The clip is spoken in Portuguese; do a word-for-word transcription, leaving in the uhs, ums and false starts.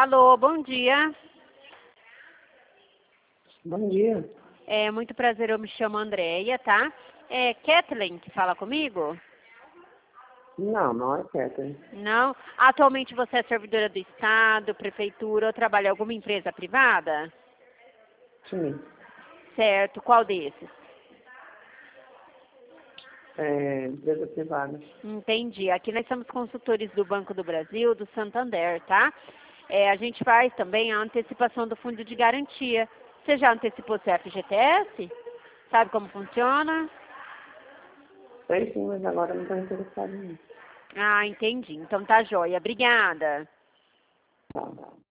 Alô, bom dia. Bom dia. É muito prazer, eu me chamo Andréia, tá? É Kathleen que fala comigo? Não, não é Kathleen. Não? Atualmente você é servidora do Estado, prefeitura ou trabalha em alguma empresa privada? Sim. Certo, qual desses? É, empresa privada. Entendi. Aqui nós somos consultores do Banco do Brasil, do Santander, tá? É, a gente faz também a antecipação do fundo de garantia. Você já antecipou seu F G T S? Sabe como funciona? Sei sim, mas agora não estou interessado nisso. Ah, entendi. Então tá joia. Obrigada. Tá, tá.